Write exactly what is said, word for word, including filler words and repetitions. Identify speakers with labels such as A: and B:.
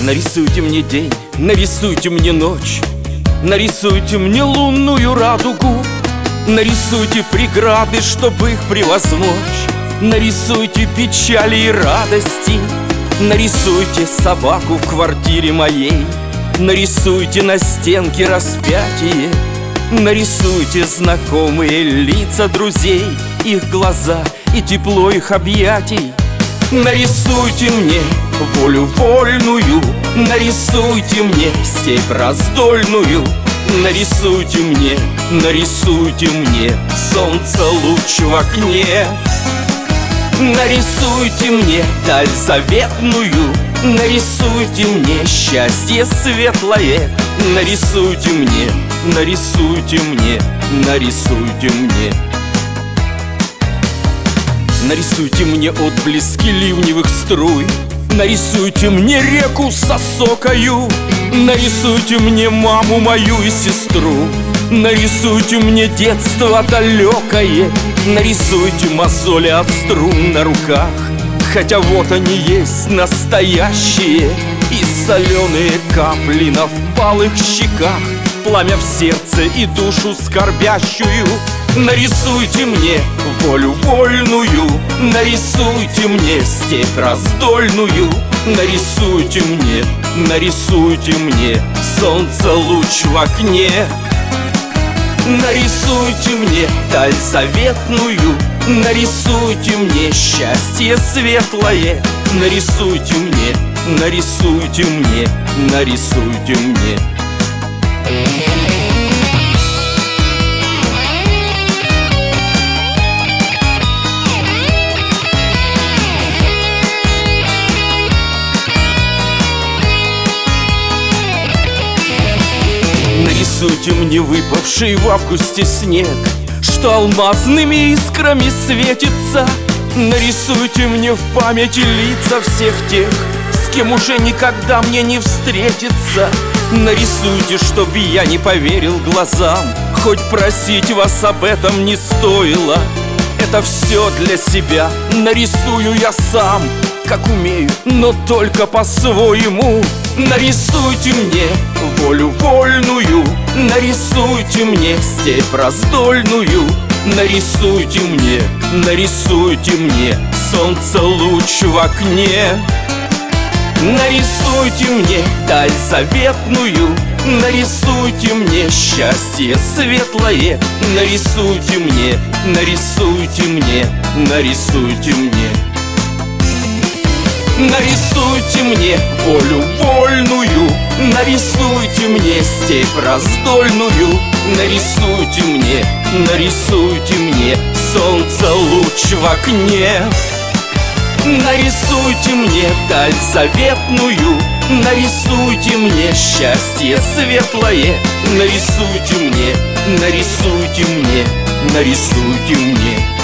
A: Нарисуйте мне день, нарисуйте мне ночь, нарисуйте мне лунную радугу, нарисуйте преграды, чтобы их превозмочь, нарисуйте печали и радости, нарисуйте собаку в квартире моей, нарисуйте на стенке распятие, нарисуйте знакомые лица друзей, их глаза и тепло их объятий. Нарисуйте мне волю вольную, нарисуйте мне степь раздольную, нарисуйте мне, нарисуйте мне солнце луч в окне. Нарисуйте мне даль заветную, нарисуйте мне счастье светлое, нарисуйте мне, нарисуйте мне, нарисуйте мне. Нарисуйте мне отблески ливневых струй, нарисуйте мне реку с осокою, нарисуйте мне маму мою и сестру, нарисуйте мне детство далекое, нарисуйте мозоли от струн на руках, хотя вот они есть настоящие, и соленые капли на впалых щеках, пламя в сердце и душу скорбящую. Нарисуйте мне волю вольную, нарисуйте мне степь раздольную, нарисуйте мне, нарисуйте мне солнце луч в окне. Нарисуйте мне даль заветную, нарисуйте мне счастье светлое, нарисуйте мне, нарисуйте мне, нарисуйте мне. Нарисуйте мне выпавший в августе снег, что алмазными искрами светится. Нарисуйте мне в памяти лица всех тех, с кем уже никогда мне не встретиться. Нарисуйте, чтоб я не поверил глазам, хоть просить вас об этом не стоило. Это все для себя нарисую я сам, как умею, но только по-своему. Нарисуйте мне волю вольную, нарисуйте мне степь раздольную, нарисуйте мне, нарисуйте мне солнце луч в окне. Нарисуйте мне даль заветную, нарисуйте мне счастье светлое, нарисуйте мне, нарисуйте мне, нарисуйте мне. Нарисуйте мне волю вольную, нарисуйте мне степь раздольную, нарисуйте мне, нарисуйте мне солнце луч в окне. Нарисуйте мне даль заветную, нарисуйте мне счастье светлое, нарисуйте мне, нарисуйте мне, нарисуйте мне.